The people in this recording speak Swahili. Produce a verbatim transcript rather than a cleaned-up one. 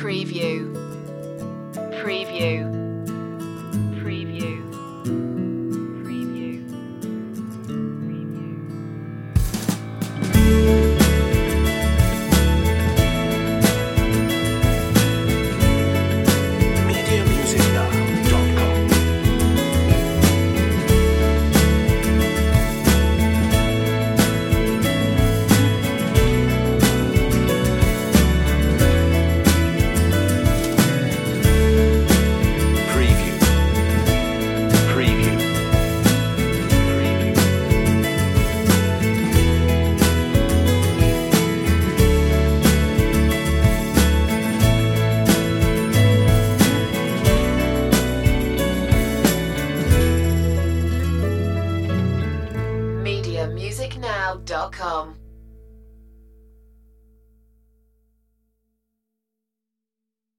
Preview. Preview. Preview. Preview. media music now dot com. Preview. Preview. Preview. media music now dot com